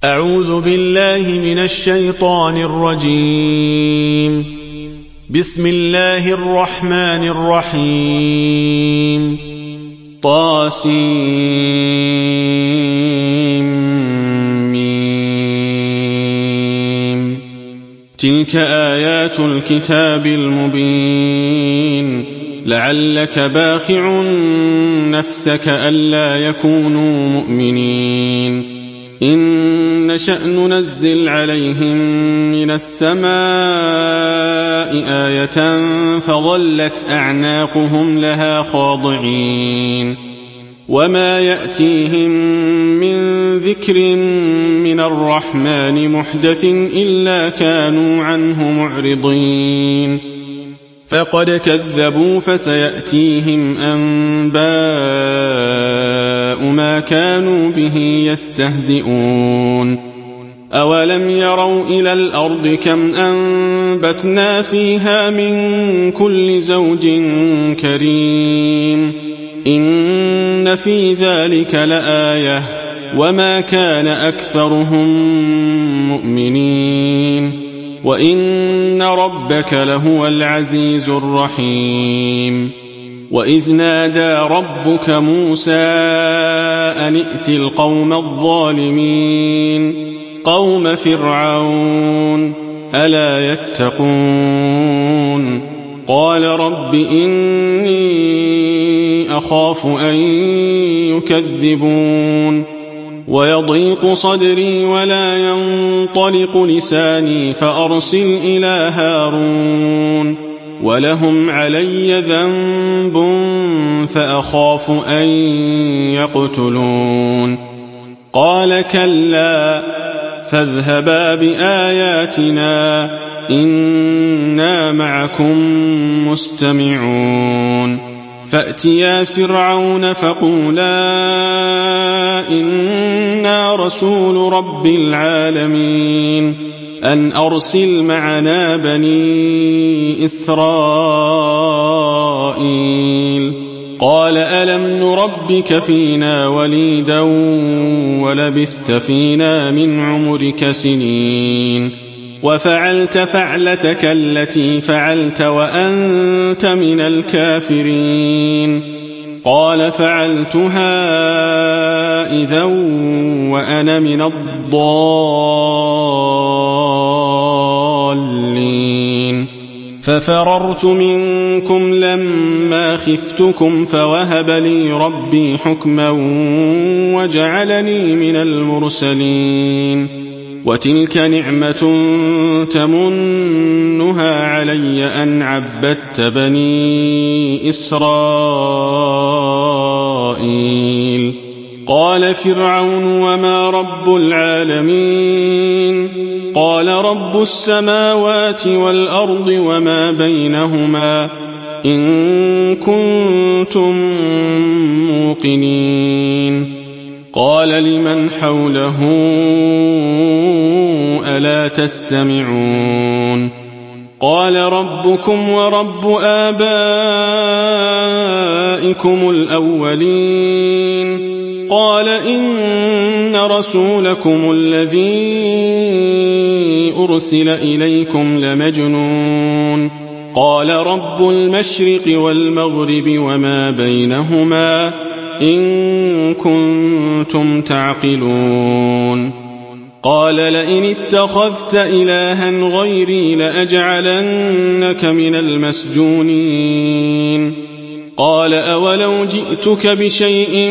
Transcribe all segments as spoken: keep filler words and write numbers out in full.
أعوذ بالله من الشيطان الرجيم. بسم الله الرحمن الرحيم. طاسيم. تلك آيات الكتاب المبين. لعلك باخع نفسك ألا يكونوا مؤمنين. إن نشأ ننزل عليهم من السماء آية فظلت أعناقهم لها خاضعين. وما يأتيهم من ذكر من الرحمن محدث إلا كانوا عنه معرضين. فقد كذبوا فسيأتيهم أنباء ما كانوا به يستهزئون. أولم يروا إلى الأرض كم أنبتنا فيها من كل زوج كريم. إن في ذلك لآية وما كان أكثرهم مؤمنين وإن ربك لهو العزيز الرحيم. وإذ نادى ربك موسى أن ائت القوم الظالمين قوم فرعون ألا يتقون. قال رب إني أخاف أن يكذبون ويضيق صدري ولا ينطلق لساني فأرسل إلى هارون ولهم علي ذنب فأخاف أن يقتلون. قال كلا فاذهبا بآياتنا إنا معكم مستمعون. فأتيا فرعون فقولا إنا رسول رب العالمين أن أرسل معنا بني إسرائيل. قال ألم نربك فينا وليدا ولبثت فينا من عمرك سنين وفعلت فعلتك التي فعلت وأنت من الكافرين. قال فعلتها إذا وأنا من الضالين. ففررت منكم لما خفتكم فوهب لي ربي حكما وجعلني من المرسلين. وتلك نعمة تمنها علي أن عبدت بني إسرائيل. قال فرعون وما رب العالمين. قال رب السماوات والأرض وما بينهما إن كنتم موقنين. قال لمن حوله ألا تستمعون. قال ربكم ورب آبائكم الأولين. قال إن رسولكم الذي أرسل إليكم لمجنون. قال رب المشرق والمغرب وما بينهما إن كنتم تعقلون. قال لئن اتخذت إلها غيري لأجعلنك من المسجونين. قال أولو جئتك بشيء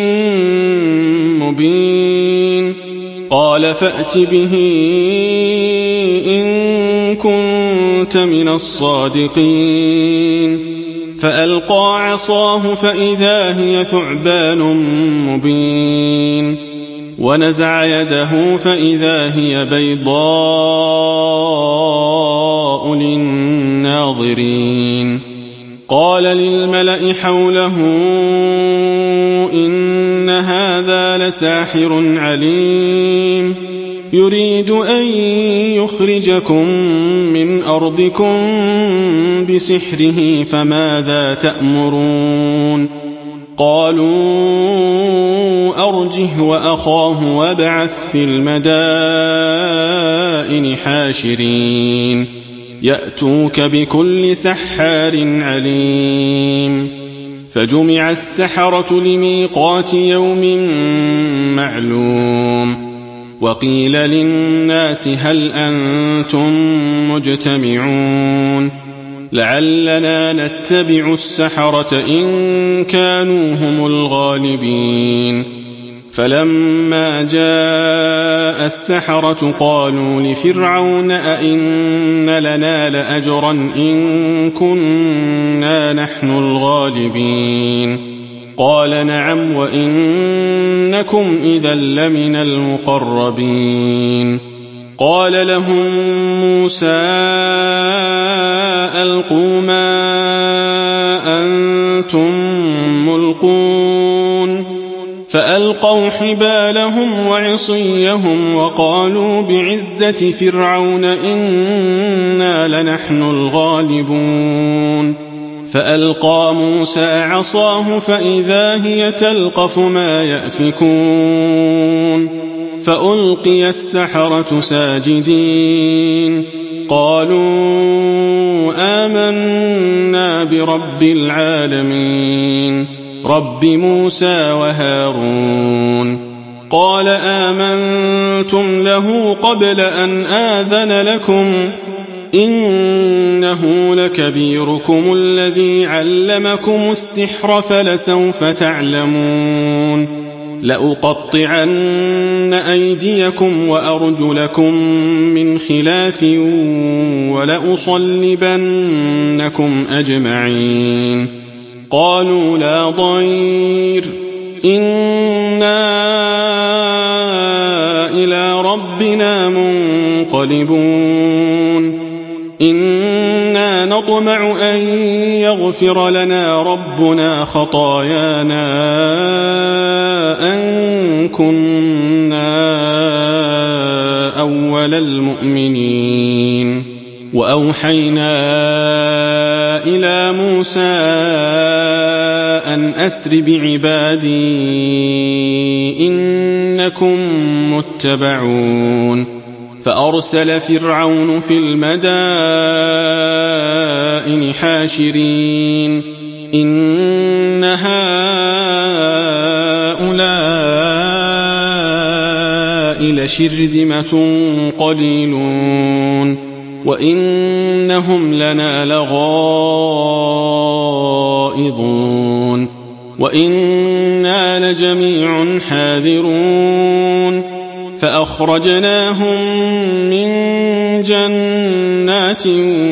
مبين. قال فأت به إن كنت من الصادقين. فألقى عصاه فإذا هي ثعبان مبين. ونزع يده فإذا هي بيضاء للناظرين. قال للملأ حوله إن هذا لساحر عليم يريد أن يخرجكم من أرضكم بسحره فماذا تأمرون. قالوا أرجه وأخاه وابعث في المدائن حاشرين يأتوك بكل سحار عليم فجمع السحرة لميقات يوم معلوم وقيل للناس هل أنتم مجتمعون لعلنا نتبع السحرة إن كانوا هم الغالبين فلما جاء السحرة قالوا لفرعون أئن لنا لأجرا إن كنا نحن الغالبين قال نعم وإنكم إذا لمن المقربين قال لهم موسى ألقوا ما أنتم ملقون فألقوا حبالهم وعصيهم وقالوا بعزة فرعون إنا لنحن الغالبون فألقى موسى عصاه فإذا هي تلقف ما يأفكون فألقي السحرة ساجدين قالوا آمنا برب العالمين رب موسى وهارون قال آمنتم له قبل أن آذن لكم إنه لكبيركم الذي علمكم السحر فلسوف تعلمون لأقطعن أيديكم وأرجلكم من خلاف ولأصلبنكم أجمعين قالوا لا ضير إنا إلى ربنا منقلبون إنا نطمع أن يغفر لنا ربنا خطايانا أن كنا أول المؤمنين وأوحينا إلى موسى أن أسر بعبادي إنكم متبعون فأرسل فرعون في المدائن حاشرين إن هؤلاء لشرذمة قليلون وإنهم لنا لغائظون وإنا لجميع حاذرون فأخرجناهم من جنات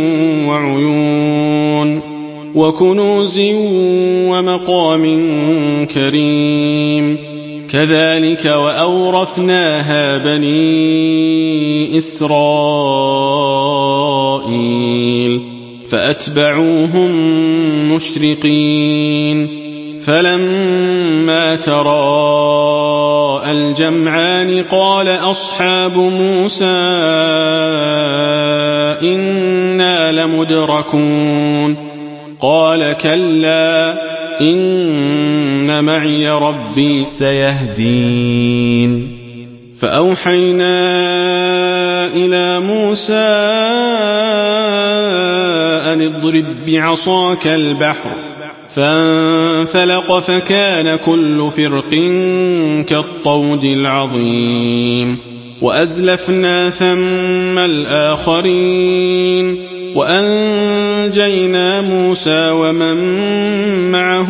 وعيون وكنوز ومقام كريم كذلك وأورثناها بني إسرائيل فأتبعوهم مشرقين فلما تراءى الجمعان قال أصحاب موسى إنا لمدركون قال كلا إن معي ربي سيهدين فأوحينا إلى موسى أن اضرب بعصاك البحر فانفلق فكان كل فرق كالطود العظيم وأزلفنا ثم الآخرين وأنجينا موسى ومن معه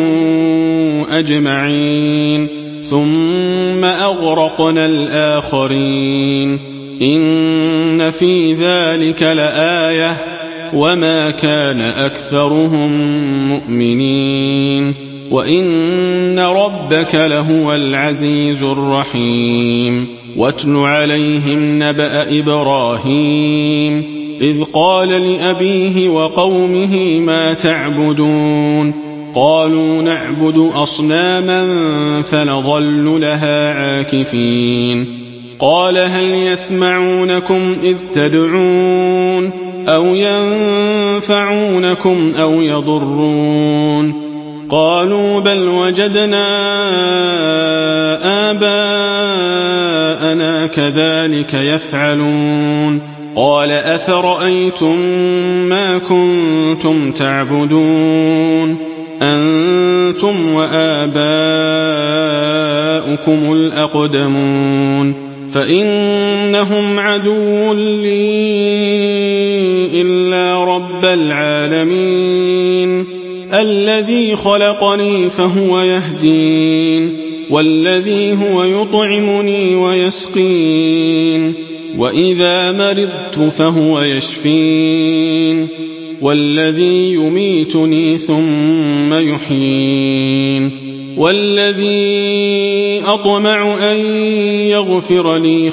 أجمعين ثم أغرقنا الآخرين إن في ذلك لآية وما كان أكثرهم مؤمنين وإن ربك لهو العزيز الرحيم واتل عليهم نبأ إبراهيم إذ قال لأبيه وقومه ما تعبدون قالوا نعبد أصناما فنظل لها عاكفين قال هل يسمعونكم إذ تدعون أو ينفعونكم أو يضرون قالوا بل وجدنا آباءنا كذلك يفعلون قال أفرأيتم ما كنتم تعبدون أنتم وآباؤكم الأقدمون فإنهم عدو لي إلا رب العالمين الذي خلقني فهو يهدين والذي هو يطعمني ويسقين وإذا مرضت فهو يشفين والذي يميتني ثم يحيين والذي أطمع أن يغفر لي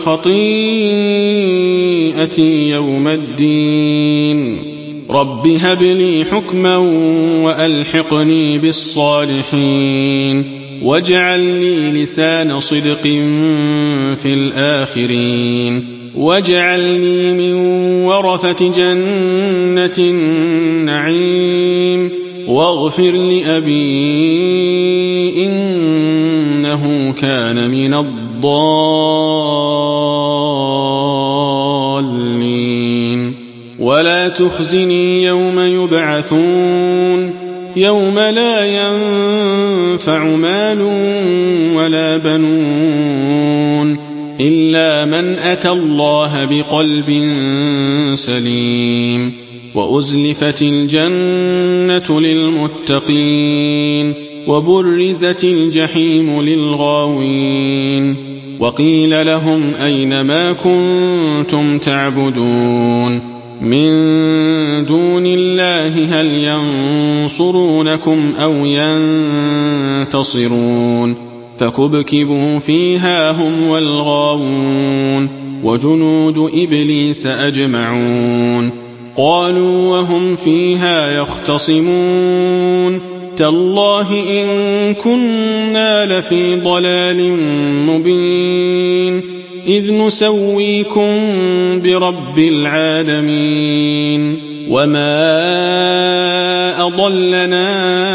خطيئتي يوم الدين رب هب لي حكما وألحقني بالصالحين واجعل لي لسان صدق في الآخرين واجعلني من ورثة جنة النعيم واغفر لأبي إنه كان من الضالين ولا تخزني يوم يبعثون يوم لا ينفع مال ولا بنون إلا من أتى الله بقلب سليم وأزلفت الجنة للمتقين وبرزت الجحيم للغاوين وقيل لهم أين ما كنتم تعبدون من دون الله هل ينصرونكم أو ينتصرون فكبكبوا فيها هم والغاوون وجنود إبليس أجمعون قالوا وهم فيها يختصمون تالله إن كنا لفي ضلال مبين إذ نسويكم برب العالمين وما أضلنا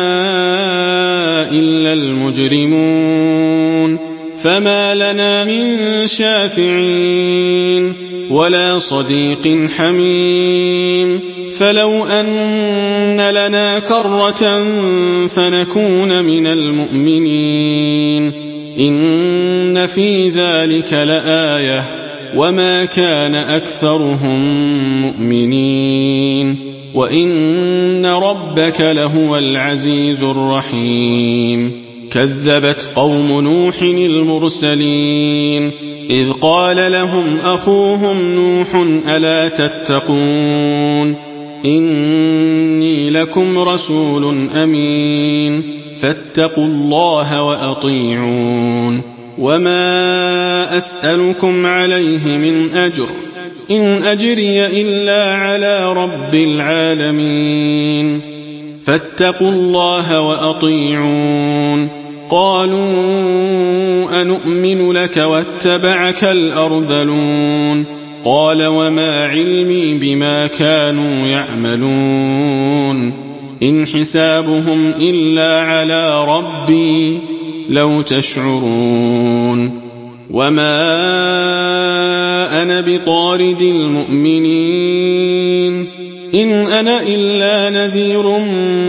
إلا المجرمون فما لنا من شافعين ولا صديق حميم فلو أن لنا كرة فنكون من المؤمنين إن في ذلك لآية وما كان أكثرهم مؤمنين وإن ربك لهو العزيز الرحيم كذبت قوم نوح المرسلين إذ قال لهم أخوهم نوح ألا تتقون إني لكم رسول أمين فاتقوا الله وأطيعون وما أسألكم عليه من أجر إن أجري إلا على رب العالمين فاتقوا الله وأطيعون قالوا أنؤمن لك واتبعك الأرذلون قال وما علمي بما كانوا يعملون إن حسابهم إلا على ربي لو تشعرون وما أنا بطارد المؤمنين إن أنا إلا نذير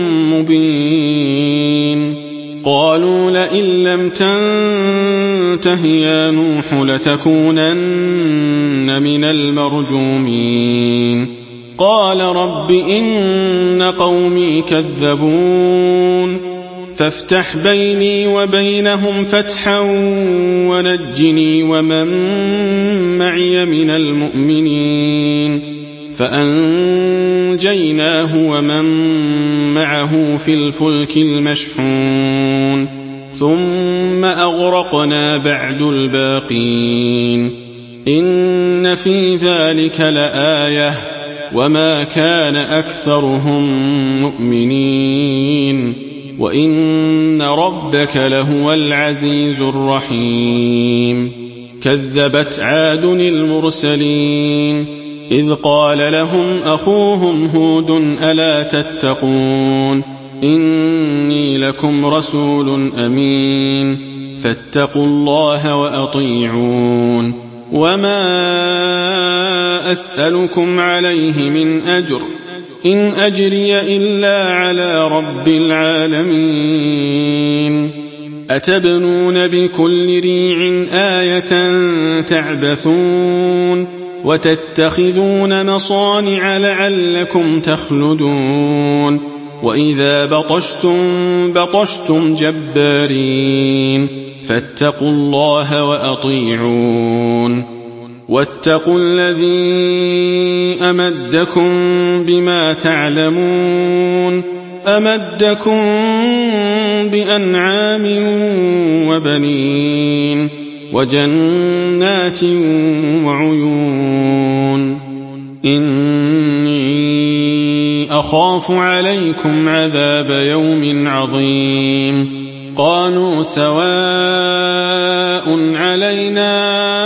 مبين قالوا لئن لم تنته يا نوح لتكونن من المرجومين قال رب إن قومي كذبون فافتح بيني وبينهم فتحا ونجني ومن معي من المؤمنين فأنجيناه ومن معه في الفلك المشحون ثم أغرقنا بعد الباقين إن في ذلك لآية وما كان أكثرهم مؤمنين وإن ربك لهو العزيز الرحيم كذبت عاد المرسلين إذ قال لهم أخوهم هود ألا تتقون إني لكم رسول أمين فاتقوا الله وأطيعون وما أسألكم عليه من أجر إن أجري إلا على رب العالمين أتبنون بكل ريع آية تعبثون وتتخذون مصانع لعلكم تخلدون وإذا بطشتم بطشتم جبارين فاتقوا الله وأطيعون واتقوا الذي أمدكم بما تعلمون أمدكم بأنعام وبنين وجنات وعيون إني أخاف عليكم عذاب يوم عظيم قالوا سواء علينا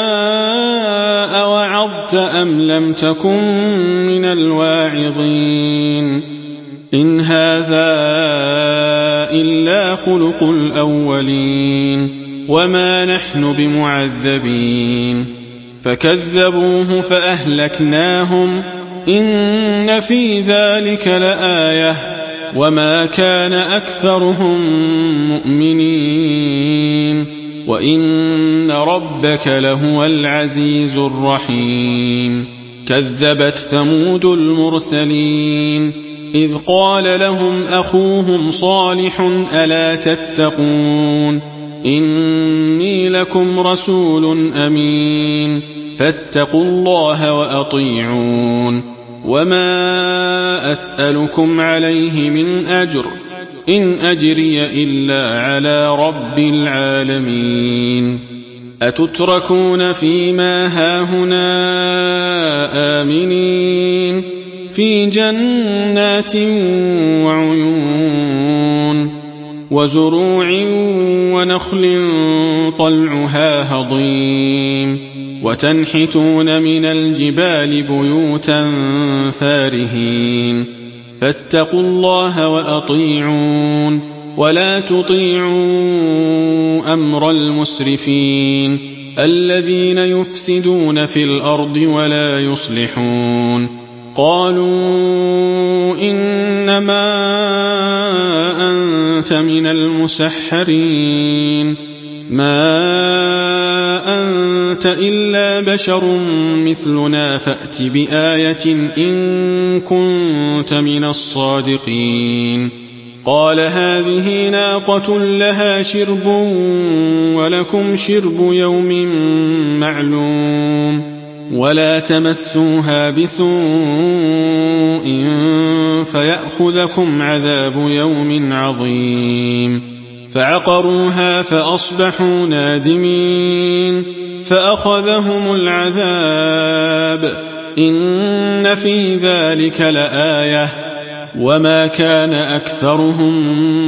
أوعظت أم لم تكن من الواعظين إن هذا إلا خلق الأولين وما نحن بمعذبين فكذبوه فأهلكناهم إن في ذلك لآية وما كان أكثرهم مؤمنين وإن ربك لهو العزيز الرحيم كذبت ثمود المرسلين إذ قال لهم أخوهم صالح ألا تتقون إني لكم رسول أمين فاتقوا الله وأطيعون وما أسألكم عليه من أجر إن أجري إلا على رب العالمين أتتركون فيما هاهنا آمنين في جنات وعيون وزروع ونخل طلعها هضيم وتنحتون من الجبال بيوتا فارهين فاتقوا الله وأطيعون ولا تطيعوا أمر المسرفين الذين يفسدون في الأرض ولا يصلحون قالوا إنما أنت من المسحرين ما أنت إلا بشر مثلنا فأت بآية إن كنت من الصادقين قال هذه ناقة لها شرب ولكم شرب يوم معلوم ولا تمسوها بسوء فيأخذكم عذاب يوم عظيم فعقروها فأصبحوا نادمين فأخذهم العذاب إن في ذلك لآية وما كان أكثرهم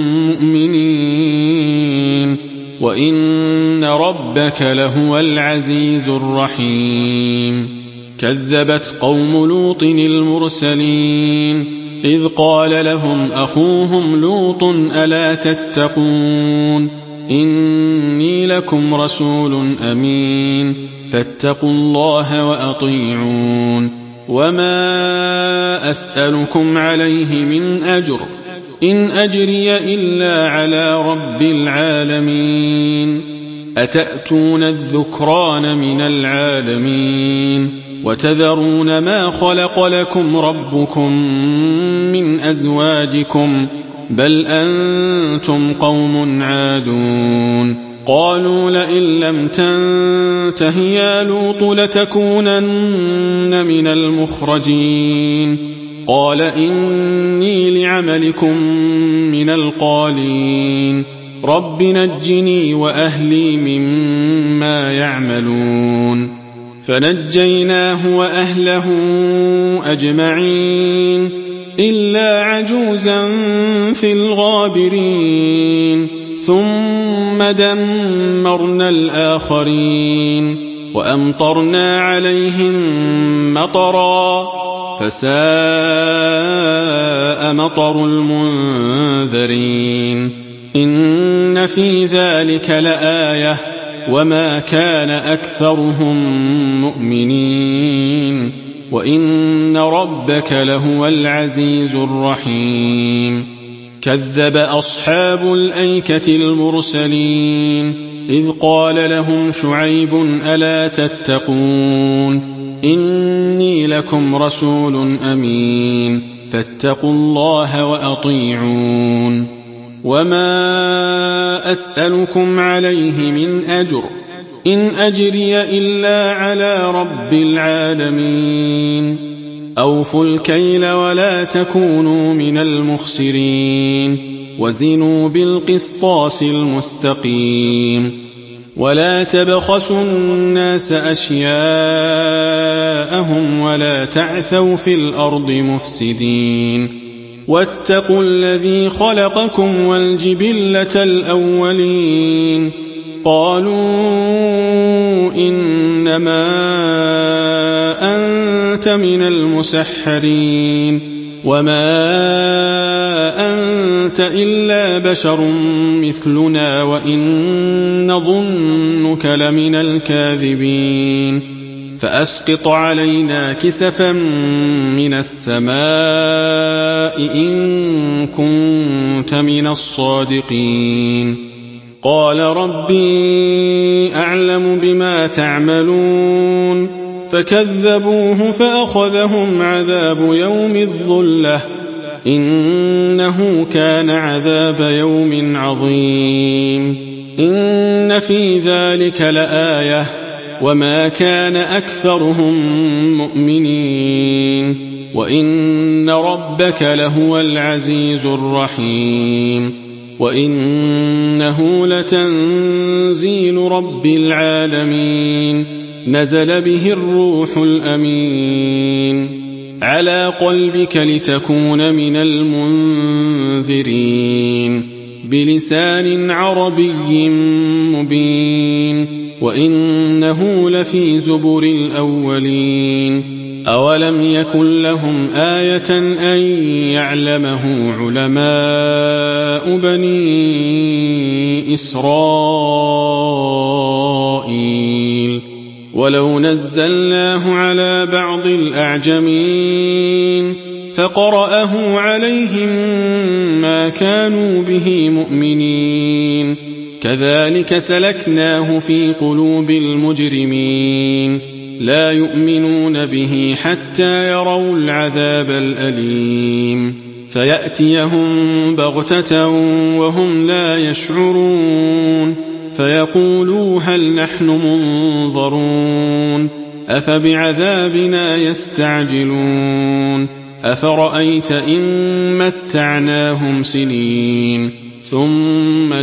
مؤمنين وإن ربك لهو العزيز الرحيم كذبت قوم لوط المرسلين إذ قال لهم أخوهم لوط ألا تتقون إني لكم رسول أمين فاتقوا الله وأطيعون وما أسألكم عليه من أجر إن أجري إلا على رب العالمين أتأتون الذكران من العالمين وتذرون ما خلق لكم ربكم من أزواجكم بل أنتم قوم عادون قالوا لئن لم تنته يا لوط لتكونن من المخرجين قال إني لعملكم من القالين رب نجني وأهلي مما يعملون فنجيناه وأهله أجمعين إلا عجوزا في الغابرين ثم دمرنا الآخرين وأمطرنا عليهم مطرا فساء مطر مُنذَرِينَ إِنَّ فِي ذَلِكَ لَآيَةً وَمَا كَانَ أَكْثَرُهُم مُّؤْمِنِينَ وَإِنَّ رَبَّكَ لَهُوَ الْعَزِيزُ الرَّحِيمُ كَذَّبَ أَصْحَابُ الْأَيْكَةِ الْمُرْسَلِينَ إِذْ قَالَ لَهُمْ شُعَيْبٌ أَلَا تَتَّقُونَ إِنِّي لَكُمْ رَسُولٌ أَمِينٌ فَاتَّقُوا اللَّهَ وَأَطِيعُونِ وَمَا أَسْأَلُكُمْ عَلَيْهِ مِنْ أَجْرٍ إِنْ أَجْرِيَ إِلَّا عَلَى رَبِّ الْعَالَمِينَ أَوْفُوا الْكَيْلَ وَلَا تَكُونُوا مِنَ الْمُخْسِرِينَ وَزِنُوا بِالْقِسْطَاسِ الْمُسْتَقِيمِ وَلَا تَبْخَسُوا النَّاسَ أَشْيَاءَهُمْ وَلَا تَعْثَوْا فِي الْأَرْضِ مُفْسِدِينَ وَاتَّقُوا الَّذِي خَلَقَكُمْ وَالْجِبِلَّةَ الْأَوَّلِينَ قَالُوا إِنَّمَا أَنتَ مِنَ الْمُسَحَّرِينَ وَمَا أَنتَ إِلَّا بَشَرٌ مِثْلُنَا وَإِن نَّظُنُّكَ لَمِنَ الْكَاذِبِينَ فَأَسْقِطْ عَلَيْنَا كِسَفًا مِّنَ السَّمَاءِ إِن كُنتَ مِنَ الصَّادِقِينَ قَالَ رَبِّي أَعْلَمُ بِمَا تَعْمَلُونَ فَكَذَّبُوهُ فَأَخَذَهُمْ عَذَابُ يَوْمِ الظُّلَّةِ إِنَّهُ كَانَ عَذَابَ يَوْمٍ عَظِيمٍ إِنَّ فِي ذَلِكَ لَآيَةً وَمَا كَانَ أَكْثَرُهُم مُّؤْمِنِينَ وَإِنَّ رَبَّكَ لَهُوَ الْعَزِيزُ الرَّحِيمُ وَإِنَّهُ لَتَنزِيلُ رَبِّ الْعَالَمِينَ نَزَلَ بِهِ الرُّوحُ الْأَمِينُ عَلَى قَلْبِكَ لِتَكُونَ مِنَ الْمُنذِرِينَ بِلِسَانٍ عَرَبِيٍّ مُبِينٍ وَإِنَّهُ لَفِي زُبُرِ الْأَوَّلِينَ أَوَلَمْ يَكُنْ لَهُمْ آيَةً أَن يَعْلَمَهُ عُلَمَاءُ بَنِي إِسْرَائِيلَ وَلَوْ نَزَّلْنَاهُ عَلَى بَعْضِ الْأَعْجَمِينَ فَقَرَأَهُ عَلَيْهِم مَّا كَانُوا بِهِ مُؤْمِنِينَ كَذَلِكَ سَلَكْنَاهُ فِي قُلُوبِ الْمُجْرِمِينَ لَا يُؤْمِنُونَ بِهِ حَتَّىٰ يَرَوْا الْعَذَابَ الْأَلِيمَ فَيَأْتِيَهُم بَغْتَةً وَهُمْ لَا يَشْعُرُونَ فَيَقُولُوا هَلْ نَحْنُ مُنظَرُونَ أَفَبِعَذَابِنَا يَسْتَعْجِلُونَ أَفَرَأَيْتَ إِن مَّتَّعْنَاهُمْ سِنِينَ ثُمَّ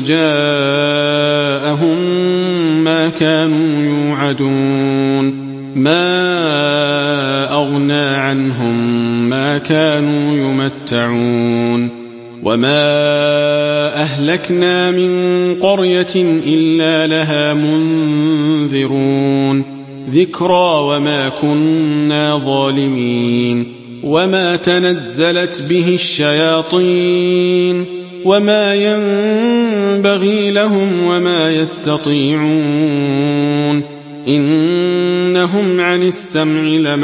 جَاءَهُم مَّا كَانُوا يُوعَدُونَ مَا أَغْنَىٰ عَنْهُم مَّا كَانُوا يُمَتَّعُونَ وَمَا أَهْلَكْنَا مِن قَرْيَةٍ إِلَّا لَهَا مُنذِرُونَ ذِكْرَىٰ وَمَا كُنَّا ظَالِمِينَ وَمَا تَنَزَّلَتْ بِهِ الشَّيَاطِينُ وَمَا يَنبَغِي لَهُمْ وَمَا يَسْتَطِيعُونَ إِنَّهُمْ عَنِ السَّمْعِ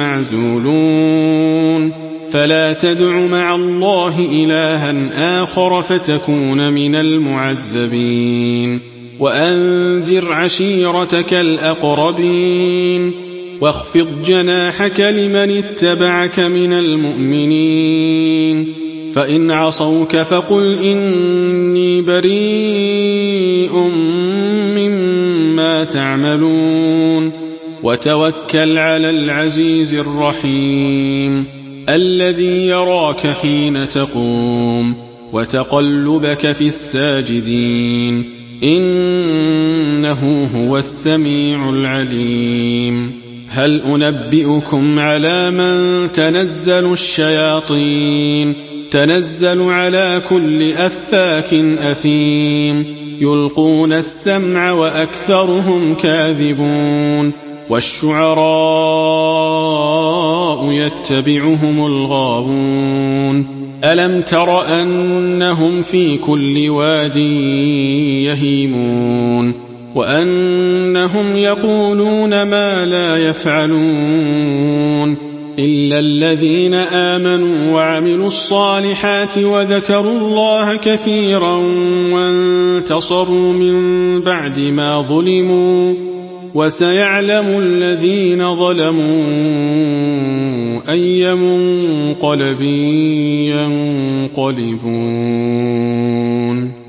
لَمَعْزُولُونَ فَلَا تَدْعُ مَعَ اللَّهِ إِلَٰهًا آخَرَ فَتَكُونَ مِنَ الْمُعَذَّبِينَ وَأَنذِرْ عَشِيرَتَكَ الْأَقْرَبِينَ وَاخْفِضْ جَنَاحَكَ لِمَنِ اتَّبَعَكَ مِنَ الْمُؤْمِنِينَ فَإِنْ عَصَوْكَ فَقُلْ إِنِّي بَرِيءٌ مِّمَّا تَعْمَلُونَ وَتَوَكَّلْ عَلَى الْعَزِيزِ الرَّحِيمِ الَّذِي يَرَاكَ حِينَ تَقُومُ وَتَقَلُّبَكَ فِي السَّاجِدِينَ إِنَّهُ هُوَ السَّمِيعُ الْعَلِيمُ هَلْ أُنَبِّئُكُمْ عَلَىٰ مَن تَنَزَّلُ الشَّيَاطِينُ تَنَزَّلُ عَلَىٰ كُلِّ أَفَّاكٍ أَثِيمٍ يُلْقُونَ السَّمْعَ وَأَكْثَرُهُمْ كَاذِبُونَ وَالشُّعَرَاءُ يتبعهم الغاوون ألم تر أنهم في كل واد يهيمون وأنهم يقولون ما لا يفعلون إلا الذين آمنوا وعملوا الصالحات وذكروا الله كثيرا وانتصروا من بعد ما ظلموا وسيعلم الذين ظلموا أي منقلب ينقلبون.